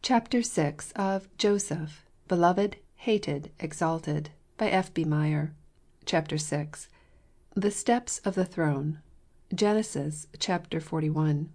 Chapter 6 of Joseph, Beloved, Hated, Exalted, by F.B. Meyer. Chapter 6. The Steps of the Throne. Genesis chapter 41.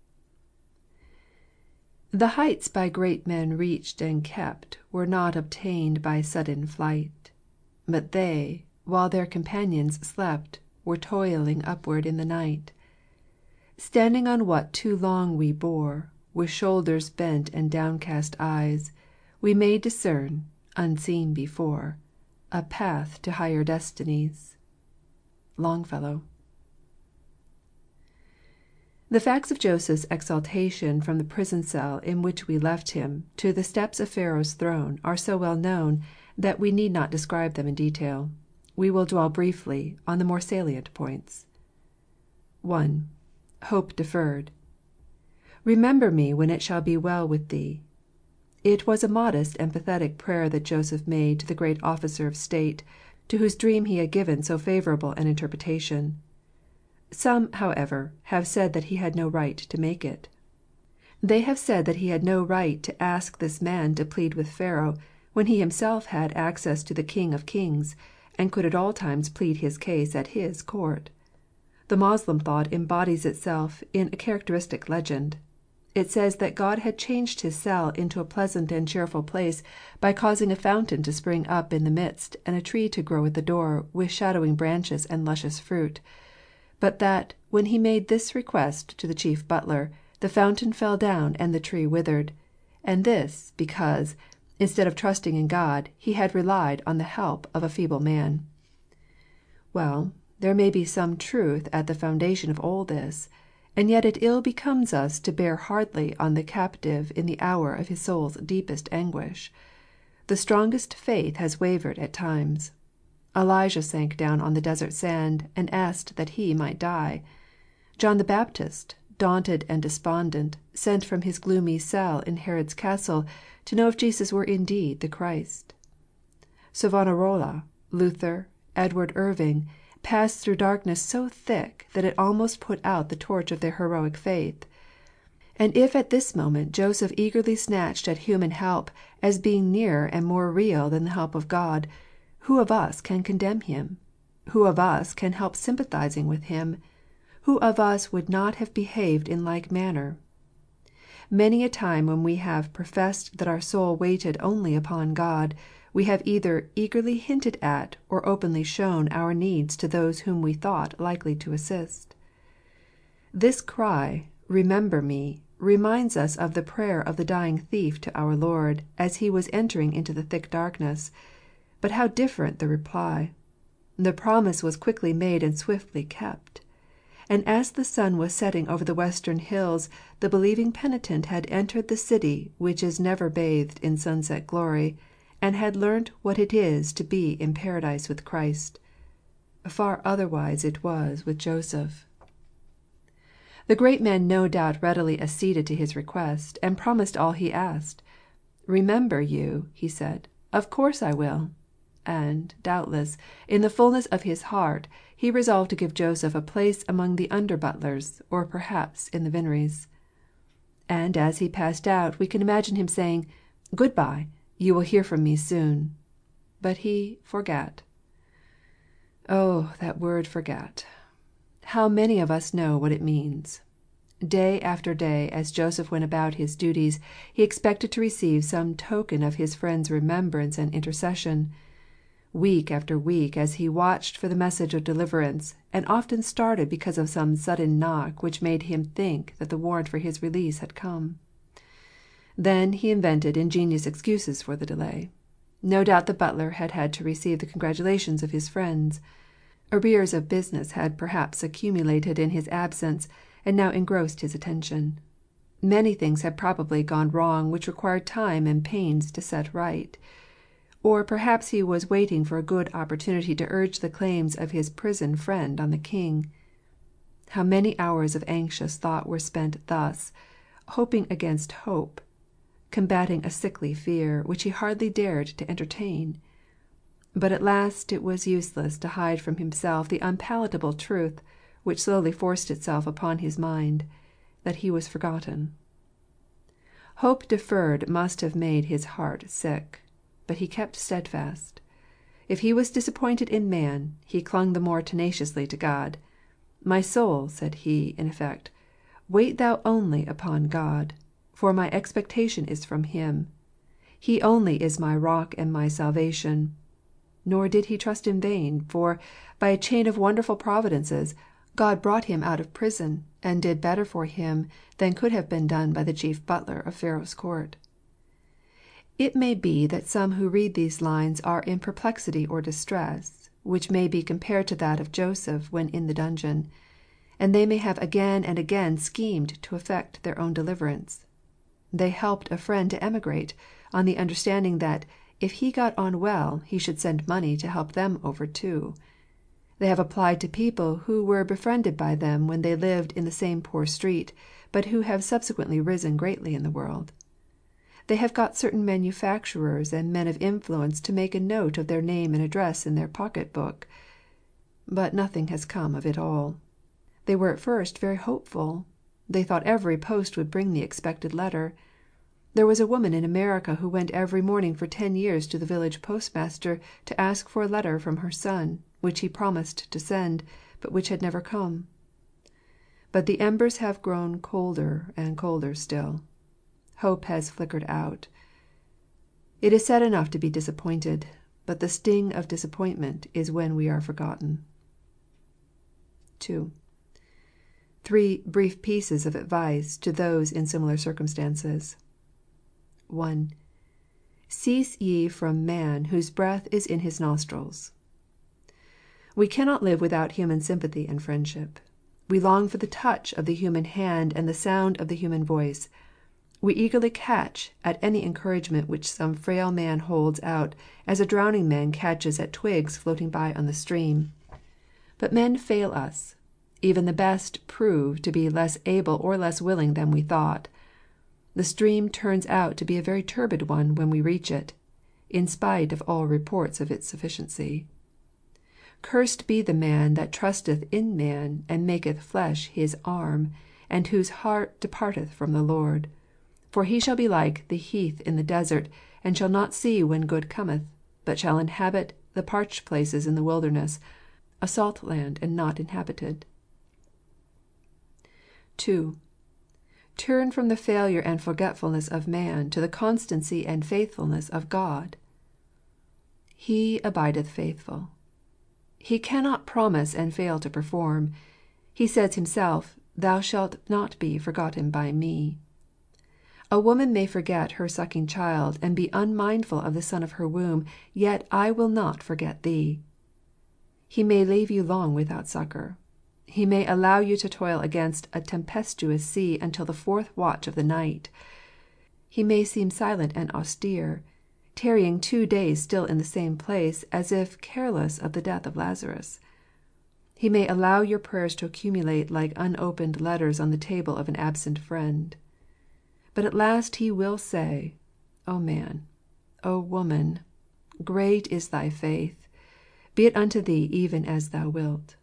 The heights by great men reached and kept were not obtained by sudden flight, but they, while their companions slept, were toiling upward in the night. Standing on what too long we bore, with shoulders bent and downcast eyes, we may discern, unseen before, a path to higher destinies. Longfellow. The facts of Joseph's exaltation from the prison cell in which we left him to the steps of Pharaoh's throne are so well known that we need not describe them in detail. We will dwell briefly on the more salient points. 1. Hope deferred. Remember me when it shall be well with thee. It was a modest and pathetic prayer that Joseph made to the great officer of state, to whose dream he had given so favorable an interpretation. Some, however, have said that he had no right to make it. They have said that he had no right to ask this man to plead with Pharaoh, when he himself had access to the King of Kings, and could at all times plead his case at his court. The Moslem thought embodies itself in a characteristic legend. It says that God had changed his cell into a pleasant and cheerful place by causing a fountain to spring up in the midst and a tree to grow at the door with shadowing branches and luscious fruit; but that, when he made this request to the chief butler, the fountain fell down and the tree withered, and this because, instead of trusting in God, he had relied on the help of a feeble man. Well, there may be some truth at the foundation of all this, and yet it ill becomes us to bear hardly on the captive in the hour of his soul's deepest anguish. The strongest faith has wavered at times. Elijah sank down on the desert sand and asked that he might die. John the Baptist, daunted and despondent, sent from his gloomy cell in Herod's castle to know if Jesus were indeed the Christ. Savonarola, Luther, Edward Irving, passed through darkness so thick that it almost put out the torch of their heroic faith. And if at this moment Joseph eagerly snatched at human help as being nearer and more real than the help of God, who of us can condemn him? Who of us can help sympathizing with him? Who of us would not have behaved in like manner? Many a time when we have professed that our soul waited only upon God, we have either eagerly hinted at or openly shown our needs to those whom we thought likely to assist. This cry, "Remember me," reminds us of the prayer of the dying thief to our Lord, as he was entering into the thick darkness. But how different the reply! The promise was quickly made and swiftly kept. And as the sun was setting over the western hills, the believing penitent had entered the city which is never bathed in sunset glory, and had learnt what it is to be in paradise with Christ. Far otherwise it was with Joseph. The great man no doubt readily acceded to his request, and promised all he asked. "Remember you," he said, "of course I will." And, doubtless, in the fulness of his heart, he resolved to give Joseph a place among the under butlers, or perhaps in the vineries. And as he passed out, we can imagine him saying, "Good-bye, you will hear from me soon." But he forgat. Oh, that word forgat! How many of us know what it means? Day after day, as Joseph went about his duties, he expected to receive some token of his friend's remembrance and intercession. Week after week, as he watched for the message of deliverance, and often started because of some sudden knock which made him think that the warrant for his release had come. Then he invented ingenious excuses for the delay. No doubt the butler had had to receive the congratulations of his friends. Arrears of business had perhaps accumulated in his absence, and now engrossed his attention. Many things had probably gone wrong which required time and pains to set right. Or perhaps he was waiting for a good opportunity to urge the claims of his prison friend on the king. How many hours of anxious thought were spent thus, hoping against hope, combating a sickly fear, which he hardly dared to entertain. But at last it was useless to hide from himself the unpalatable truth which slowly forced itself upon his mind, that he was forgotten. Hope deferred must have made his heart sick, but he kept steadfast. If he was disappointed in man, he clung the more tenaciously to God. "My soul," said he, in effect, "wait thou only upon God, for my expectation is from him. He only is my rock and my salvation." Nor did he trust in vain, for, by a chain of wonderful providences, God brought him out of prison, and did better for him than could have been done by the chief butler of Pharaoh's court. It may be that some who read these lines are in perplexity or distress, which may be compared to that of Joseph when in the dungeon, and they may have again and again schemed to effect their own deliverance. They helped a friend to emigrate, on the understanding that, if he got on well, he should send money to help them over too. They have applied to people who were befriended by them when they lived in the same poor street, but who have subsequently risen greatly in the world. They have got certain manufacturers and men of influence to make a note of their name and address in their pocket book. But nothing has come of it all. They were at first very hopeful. They thought every post would bring the expected letter. There was a woman in America who went every morning for 10 years to the village postmaster to ask for a letter from her son, which he promised to send, but which had never come. But the embers have grown colder and colder still. Hope has flickered out. It is sad enough to be disappointed, but the sting of disappointment is when we are forgotten. 2. 3 brief pieces of advice to those in similar circumstances. 1. Cease ye from man, whose breath is in his nostrils. We cannot live without human sympathy and friendship. We long for the touch of the human hand and the sound of the human voice. We eagerly catch at any encouragement which some frail man holds out, as a drowning man catches at twigs floating by on the stream. But men fail us. Even the best prove to be less able or less willing than we thought. The stream turns out to be a very turbid one when we reach it, in spite of all reports of its sufficiency. Cursed be the man that trusteth in man, and maketh flesh his arm, and whose heart departeth from the Lord. For he shall be like the heath in the desert, and shall not see when good cometh, but shall inhabit the parched places in the wilderness, a salt land and not inhabited. 2. Turn from the failure and forgetfulness of man to the constancy and faithfulness of God. He abideth faithful. He cannot promise and fail to perform. He says himself, "Thou shalt not be forgotten by me." A woman may forget her sucking child, and be unmindful of the son of her womb, yet I will not forget thee. He may leave you long without succor. He may allow you to toil against a tempestuous sea until the 4th watch of the night. He may seem silent and austere, tarrying 2 days still in the same place, as if careless of the death of Lazarus. He may allow your prayers to accumulate like unopened letters on the table of an absent friend. But at last he will say, "O man, O woman, great is thy faith. Be it unto thee even as thou wilt."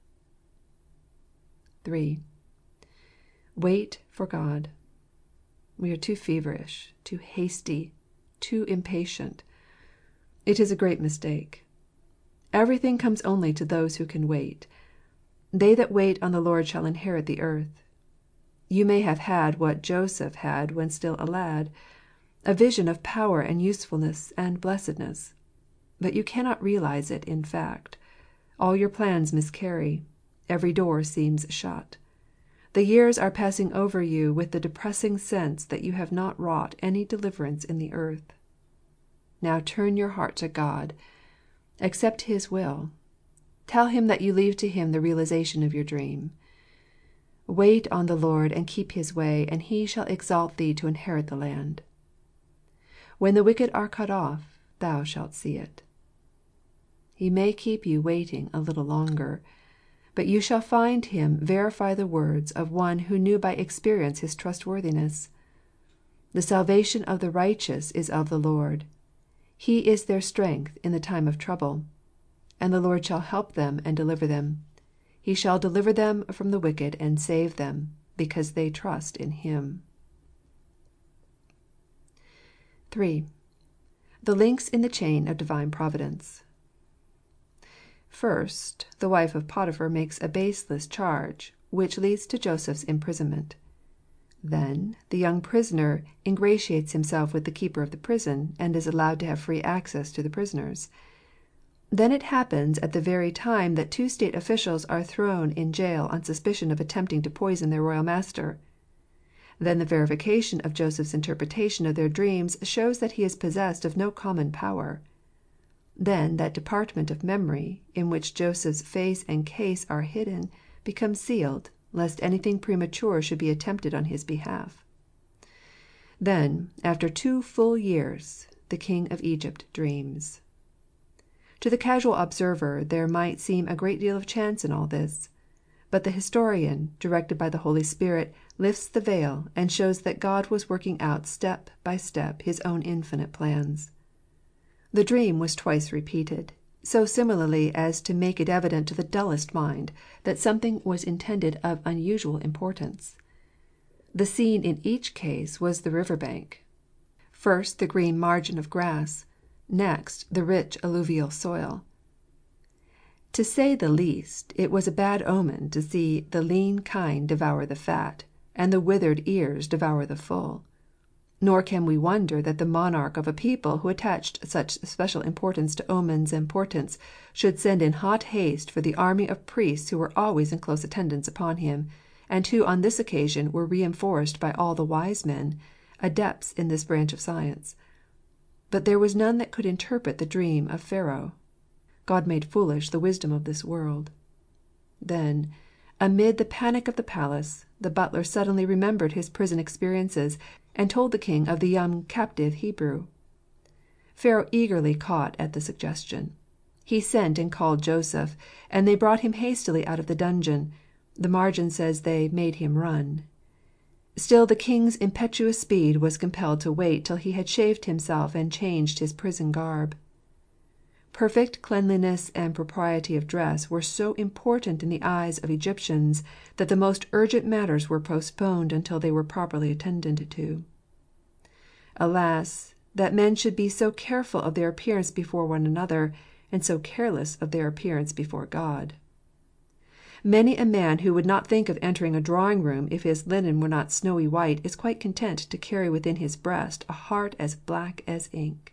3. Wait for God. We are too feverish, too hasty, too impatient. It is a great mistake. Everything comes only to those who can wait. "They that wait on the Lord shall inherit the earth." You may have had what Joseph had when still a lad, a vision of power and usefulness and blessedness. But you cannot realize it in fact. All your plans miscarry. Every door seems shut. The years are passing over you with the depressing sense that you have not wrought any deliverance in the earth. Now turn your heart to God. Accept His will. Tell Him that you leave to Him the realization of your dream. Wait on the Lord and keep His way, and He shall exalt thee to inherit the land. When the wicked are cut off, thou shalt see it. He may keep you waiting a little longer, but you shall find Him verify the words of one who knew by experience His trustworthiness. The salvation of the righteous is of the Lord. He is their strength in the time of trouble. And the Lord shall help them and deliver them. He shall deliver them from the wicked and save them, because they trust in Him. 3. The links in the chain of divine providence. First, the wife of Potiphar makes a baseless charge, which leads to Joseph's imprisonment. Then the young prisoner ingratiates himself with the keeper of the prison, and is allowed to have free access to the prisoners. Then it happens at the very time that two state officials are thrown in jail on suspicion of attempting to poison their royal master. Then the verification of Joseph's interpretation of their dreams shows that he is possessed of no common power. Then that department of memory, in which Joseph's face and case are hidden, becomes sealed, lest anything premature should be attempted on his behalf. Then, after 2 full years, the king of Egypt dreams. To the casual observer there might seem a great deal of chance in all this. But the historian, directed by the Holy Spirit, lifts the veil and shows that God was working out step by step His own infinite plans. The dream was twice repeated, so similarly as to make it evident to the dullest mind that something was intended of unusual importance. The scene in each case was the river bank. First the green margin of grass, next the rich alluvial soil. To say the least, it was a bad omen to see the lean kine devour the fat, and the withered ears devour the full. Nor can we wonder that the monarch of a people who attached such special importance to omens and portents should send in hot haste for the army of priests who were always in close attendance upon him, and who on this occasion were reinforced by all the wise men, adepts in this branch of science. But there was none that could interpret the dream of Pharaoh. God made foolish the wisdom of this world. Then, amid the panic of the palace, the butler suddenly remembered his prison experiences, and told the king of the young captive Hebrew. Pharaoh eagerly caught at the suggestion. He sent and called Joseph, and they brought him hastily out of the dungeon. The margin says they made him run. Still the king's impetuous speed was compelled to wait till he had shaved himself and changed his prison garb. Perfect cleanliness and propriety of dress were so important in the eyes of Egyptians that the most urgent matters were postponed until they were properly attended to. Alas, that men should be so careful of their appearance before one another, and so careless of their appearance before God. Many a man who would not think of entering a drawing-room if his linen were not snowy white is quite content to carry within his breast a heart as black as ink.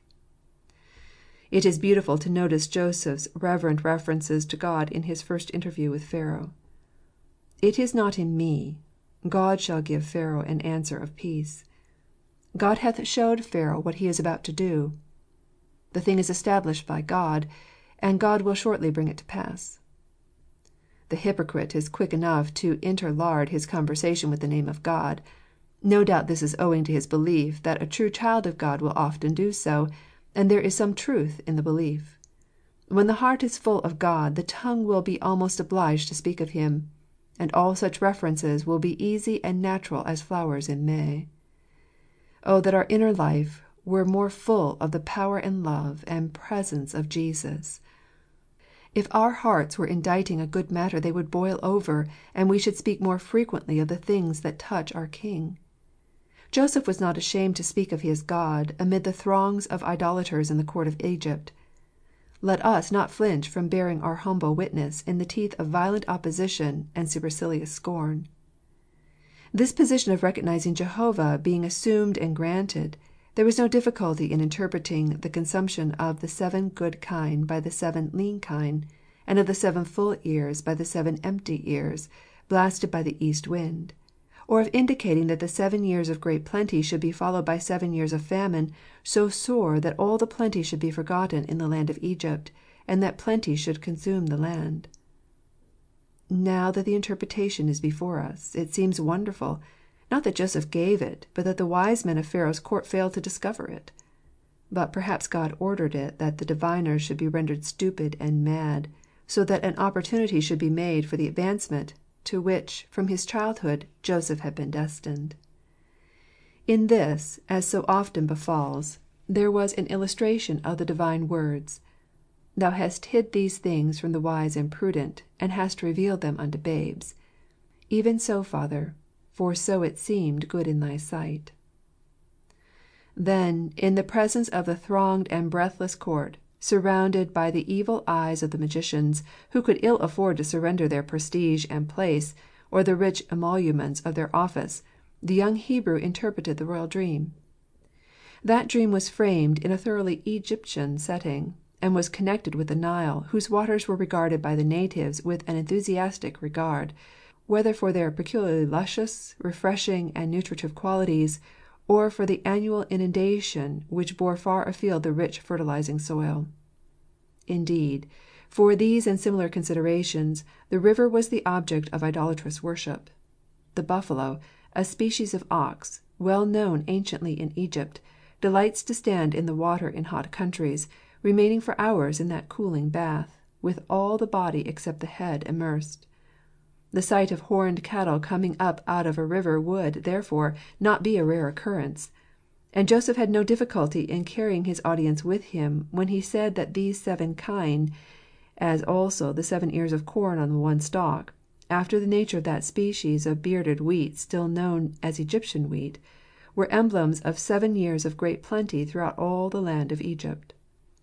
It is beautiful to notice Joseph's reverent references to God in his first interview with Pharaoh. "It is not in me. God shall give Pharaoh an answer of peace. God hath showed Pharaoh what he is about to do. The thing is established by God, and God will shortly bring it to pass." The hypocrite is quick enough to interlard his conversation with the name of God. No doubt this is owing to his belief that a true child of God will often do so, and there is some truth in the belief. When the heart is full of God, the tongue will be almost obliged to speak of Him, and all such references will be easy and natural as flowers in May. Oh, that our inner life were more full of the power and love and presence of Jesus! If our hearts were inditing a good matter they would boil over, and we should speak more frequently of the things that touch our King. Joseph was not ashamed to speak of his God amid the throngs of idolaters in the court of Egypt. Let us not flinch from bearing our humble witness in the teeth of violent opposition and supercilious scorn. This position of recognizing Jehovah being assumed and granted, there was no difficulty in interpreting the consumption of the 7 good kine by the 7 lean kine, and of the 7 full ears by the 7 empty ears, blasted by the east wind; or of indicating that the 7 years of great plenty should be followed by 7 years of famine, so sore that all the plenty should be forgotten in the land of Egypt, and that plenty should consume the land. Now that the interpretation is before us, it seems wonderful, not that Joseph gave it, but that the wise men of Pharaoh's court failed to discover it. But perhaps God ordered it that the diviners should be rendered stupid and mad, so that an opportunity should be made for the advancement to which, from his childhood, Joseph had been destined. In this, as so often befalls, there was an illustration of the divine words, "Thou hast hid these things from the wise and prudent, and hast revealed them unto babes. Even so, Father, for so it seemed good in thy sight." Then, in the presence of the thronged and breathless court, surrounded by the evil eyes of the magicians, who could ill afford to surrender their prestige and place, or the rich emoluments of their office, the young Hebrew interpreted the royal dream. That dream was framed in a thoroughly Egyptian setting, and was connected with the Nile, whose waters were regarded by the natives with an enthusiastic regard, whether for their peculiarly luscious, refreshing, and nutritive qualities, or for the annual inundation which bore far afield the rich fertilizing soil. Indeed, for these and similar considerations, the river was the object of idolatrous worship. The buffalo, a species of ox, well known anciently in Egypt, delights to stand in the water in hot countries, remaining for hours in that cooling bath, with all the body except the head immersed. The sight of horned cattle coming up out of a river would, therefore, not be a rare occurrence. And Joseph had no difficulty in carrying his audience with him when he said that these 7 kine, as also the 7 ears of corn on the one stalk, after the nature of that species of bearded wheat still known as Egyptian wheat, were emblems of 7 years of great plenty throughout all the land of Egypt.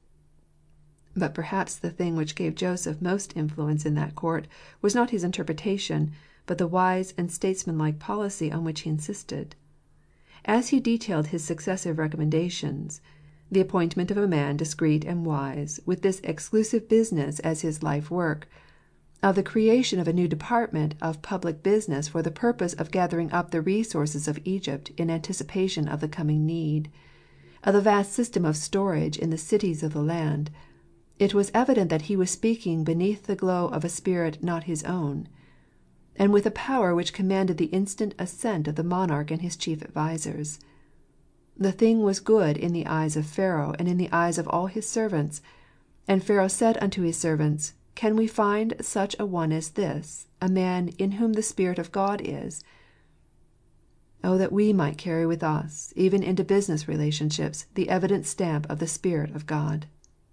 But perhaps the thing which gave Joseph most influence in that court was not his interpretation, but the wise and statesmanlike policy on which he insisted. As he detailed his successive recommendations, the appointment of a man discreet and wise, with this exclusive business as his life work, of the creation of a new department of public business for the purpose of gathering up the resources of Egypt in anticipation of the coming need, of the vast system of storage in the cities of the land, it was evident that he was speaking beneath the glow of a spirit not his own, and with a power which commanded the instant assent of the monarch and his chief advisers. The thing was good in the eyes of Pharaoh and in the eyes of all his servants. And Pharaoh said unto his servants, Can we find such a one as this, a man in whom the Spirit of God is? Oh, that we might carry with us, even into business relationships, the evident stamp of the Spirit of God.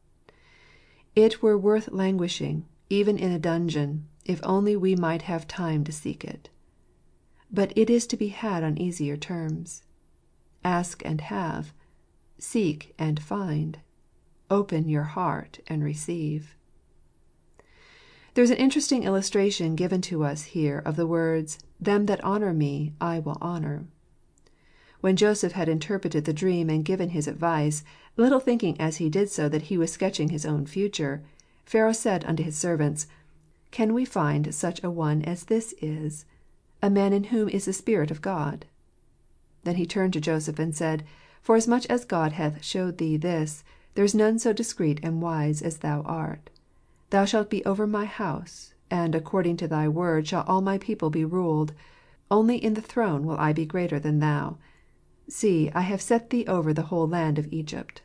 It were worth languishing, even in a dungeon, if only we might have time to seek it. But it is to be had on easier terms. Ask and have, seek and find, open your heart and receive. There is an interesting illustration given to us here of the words, Them that honour me I will honour. When Joseph had interpreted the dream and given his advice, little thinking as he did so that he was sketching his own future, Pharaoh said unto his servants, Can we find such a one as this is, a man in whom is the Spirit of God? Then he turned to Joseph and said, Forasmuch as God hath shewed thee this, there is none so discreet and wise as thou art. Thou shalt be over my house, and according to thy word shall all my people be ruled. Only in the throne will I be greater than thou. See, I have set thee over the whole land of Egypt.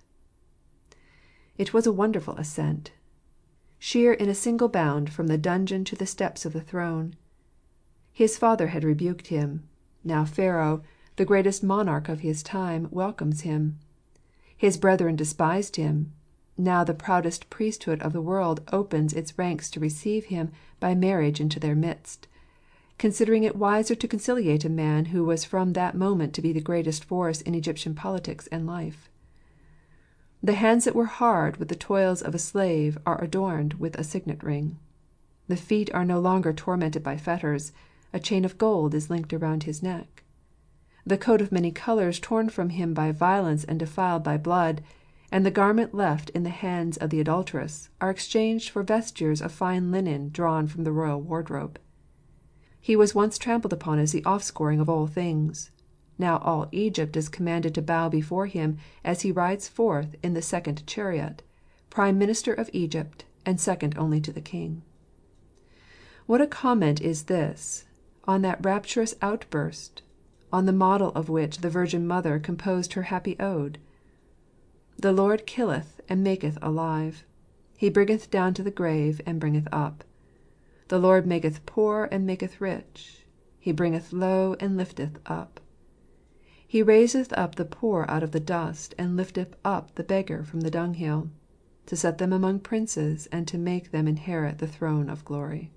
It was a wonderful ascent. Sheer in a single bound from the dungeon to the steps of the throne. His father had rebuked him. Now Pharaoh, the greatest monarch of his time, welcomes him. His brethren despised him. Now the proudest priesthood of the world opens its ranks to receive him by marriage into their midst, considering it wiser to conciliate a man who was from that moment to be the greatest force in Egyptian politics and life. The hands that were hard with the toils of a slave are adorned with a signet ring. The feet are no longer tormented by fetters. A chain of gold is linked around his neck. The coat of many colours torn from him by violence and defiled by blood, and the garment left in the hands of the adulteress, are exchanged for vestures of fine linen drawn from the royal wardrobe. He was once trampled upon as the offscouring of all things. Now all Egypt is commanded to bow before him as he rides forth in the second chariot, Prime Minister of Egypt, and second only to the king. What a comment is this on that rapturous outburst, on the model of which the Virgin Mother composed her happy ode? The Lord killeth and maketh alive. He bringeth down to the grave and bringeth up. The Lord maketh poor and maketh rich. He bringeth low and lifteth up. He raiseth up the poor out of the dust, and lifteth up the beggar from the dunghill, to set them among princes, and to make them inherit the throne of glory.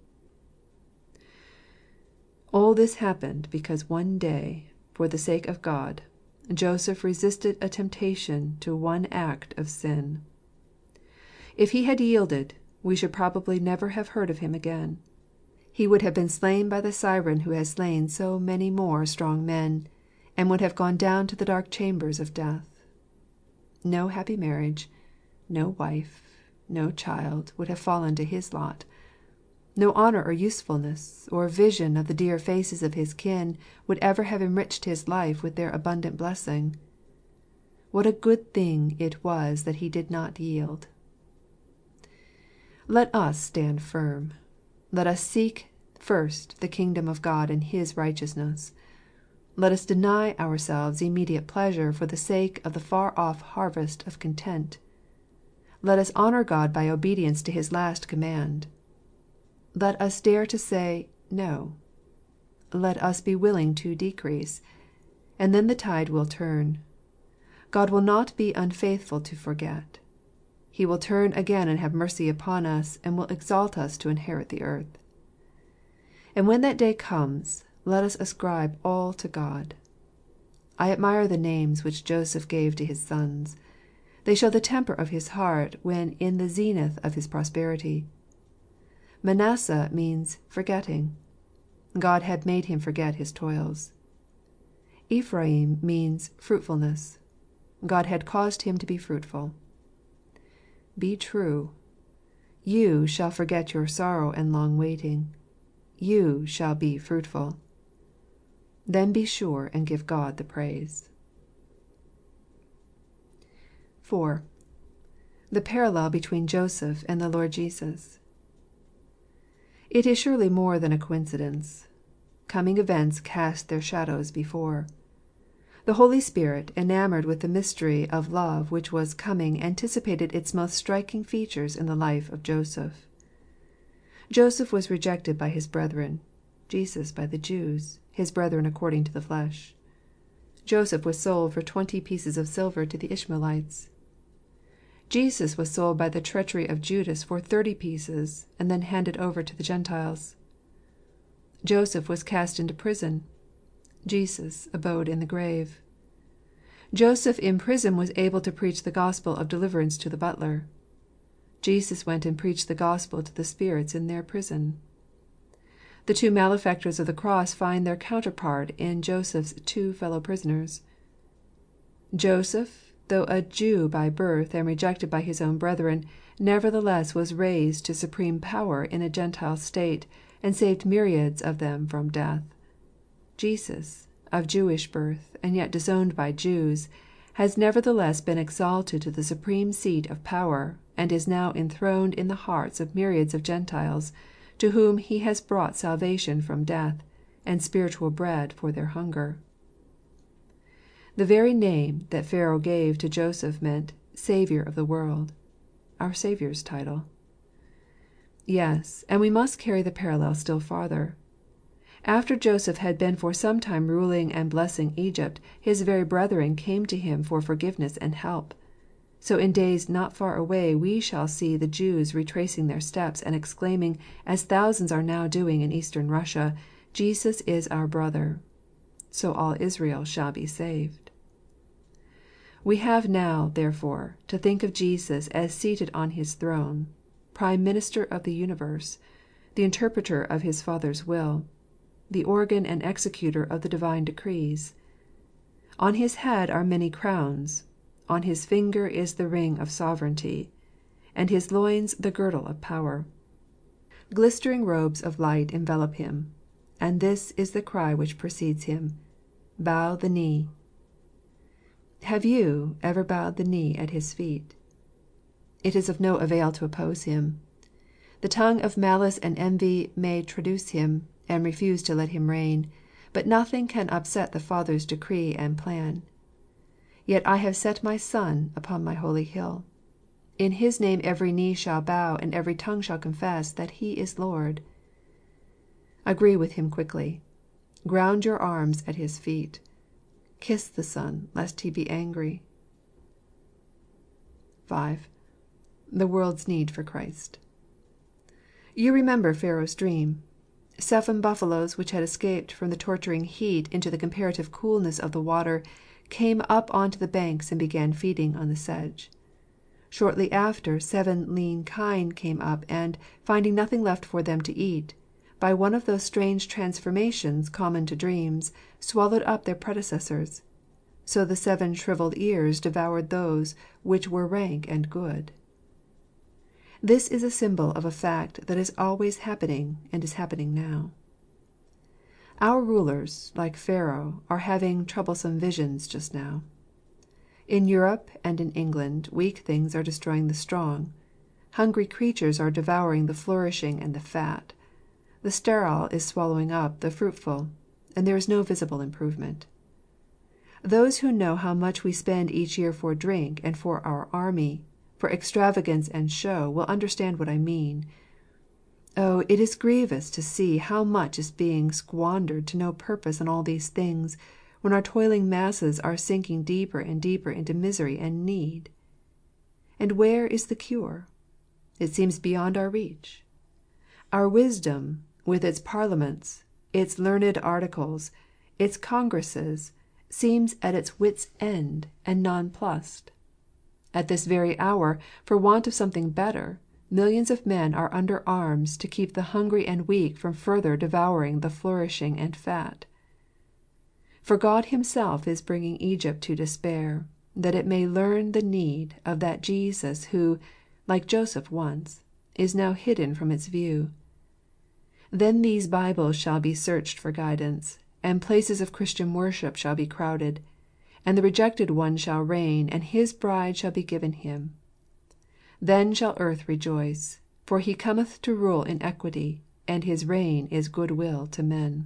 All this happened because one day, for the sake of God, Joseph resisted a temptation to one act of sin. If he had yielded, we should probably never have heard of him again. He would have been slain by the siren who has slain so many more strong men, and would have gone down to the dark chambers of death. No happy marriage, no wife, no child would have fallen to his lot. No honour or usefulness, or vision of the dear faces of his kin, would ever have enriched his life with their abundant blessing. What a good thing it was that he did not yield! Let us stand firm. Let us seek first the kingdom of God and His righteousness. Let us deny ourselves immediate pleasure for the sake of the far-off harvest of content. Let us honour God by obedience to His last command. Let us dare to say No. Let us be willing to decrease, and then the tide will turn. God will not be unfaithful to forget. He will turn again and have mercy upon us, and will exalt us to inherit the earth. And when that day comes, let us ascribe all to God. I admire the names which Joseph gave to his sons. They show the temper of his heart when in the zenith of his prosperity. Manasseh means forgetting. God had made him forget his toils. Ephraim means fruitfulness. God had caused him to be fruitful. Be true. You shall forget your sorrow and long waiting. You shall be fruitful. Then be sure and give God the praise. 4. The parallel between Joseph and the Lord Jesus. It is surely more than a coincidence. Coming events cast their shadows before. The Holy Spirit, enamored with the mystery of love which was coming, anticipated its most striking features in the life of Joseph. Joseph was rejected by his brethren, Jesus by the Jews, his brethren according to the flesh. Joseph was sold for 20 pieces of silver to the Ishmaelites. Jesus was sold by the treachery of Judas for 30 pieces, and then handed over to the Gentiles. Joseph was cast into prison. Jesus abode in the grave. Joseph in prison was able to preach the gospel of deliverance to the butler. Jesus went and preached the gospel to the spirits in their prison. The 2 malefactors of the cross find their counterpart in Joseph's 2 fellow prisoners. Joseph, though a Jew by birth and rejected by his own brethren, nevertheless was raised to supreme power in a Gentile state, and saved myriads of them from death. Jesus, of Jewish birth, and yet disowned by Jews, has nevertheless been exalted to the supreme seat of power, and is now enthroned in the hearts of myriads of Gentiles, to whom he has brought salvation from death, and spiritual bread for their hunger. The very name that Pharaoh gave to Joseph meant Saviour of the world, our Saviour's title. Yes, and we must carry the parallel still farther. After Joseph had been for some time ruling and blessing Egypt, his very brethren came to him for forgiveness and help. So in days not far away we shall see the Jews retracing their steps and exclaiming, as thousands are now doing in eastern Russia, Jesus is our brother. So all Israel shall be saved. We have now, therefore, to think of Jesus as seated on his throne, Prime Minister of the universe, the interpreter of his Father's will, the organ and executor of the divine decrees. On his head are many crowns, on his finger is the ring of sovereignty, and his loins the girdle of power. Glistering robes of light envelop him, and this is the cry which precedes him, Bow the knee. Have you ever bowed the knee at his feet? It is of no avail to oppose him. The tongue of malice and envy may traduce him, and refuse to let him reign, but nothing can upset the Father's decree and plan. Yet I have set my Son upon my holy hill. In his name every knee shall bow, and every tongue shall confess that he is Lord. Agree with him quickly. Ground your arms at his feet. Kiss the Son, lest he be angry. 5. The world's need for Christ. You remember Pharaoh's dream. 7 buffaloes which had escaped from the torturing heat into the comparative coolness of the water came up onto the banks and began feeding on the sedge. Shortly after, 7 lean kine came up, and, finding nothing left for them to eat, by one of those strange transformations common to dreams, swallowed up their predecessors. So the 7 shrivelled ears devoured those which were rank and good. This is a symbol of a fact that is always happening, and is happening now. Our rulers, like Pharaoh, are having troublesome visions just now. In Europe and in England, weak things are destroying the strong. Hungry creatures are devouring the flourishing and the fat. The sterile is swallowing up the fruitful, and there is no visible improvement. Those who know how much we spend each year for drink and for our army, for extravagance and show, will understand what I mean. Oh, it is grievous to see how much is being squandered to no purpose on all these things, when our toiling masses are sinking deeper and deeper into misery and need. And where is the cure? It seems beyond our reach. Our wisdom, with its parliaments, its learned articles, its congresses, seems at its wits' end and nonplussed. At this very hour, for want of something better, millions of men are under arms to keep the hungry and weak from further devouring the flourishing and fat. For God himself is bringing Egypt to despair, that it may learn the need of that Jesus who, like Joseph once, is now hidden from its view. Then these Bibles shall be searched for guidance, and places of Christian worship shall be crowded, and the rejected one shall reign, and his bride shall be given him. Then shall earth rejoice, for he cometh to rule in equity, and his reign is goodwill to men.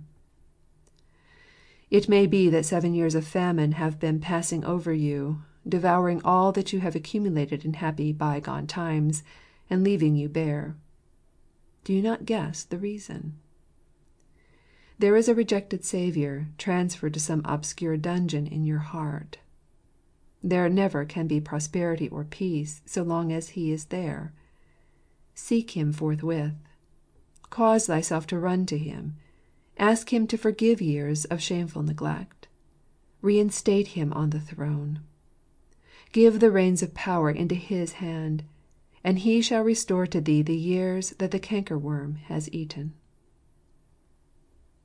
It may be that 7 years of famine have been passing over you, devouring all that you have accumulated in happy bygone times, and leaving you bare. Do you not guess the reason? There is a rejected Saviour transferred to some obscure dungeon in your heart. There never can be prosperity or peace so long as he is there. Seek him forthwith. Cause thyself to run to him. Ask him to forgive years of shameful neglect. Reinstate him on the throne. Give the reins of power into his hand, and he shall restore to thee the years that the cankerworm has eaten.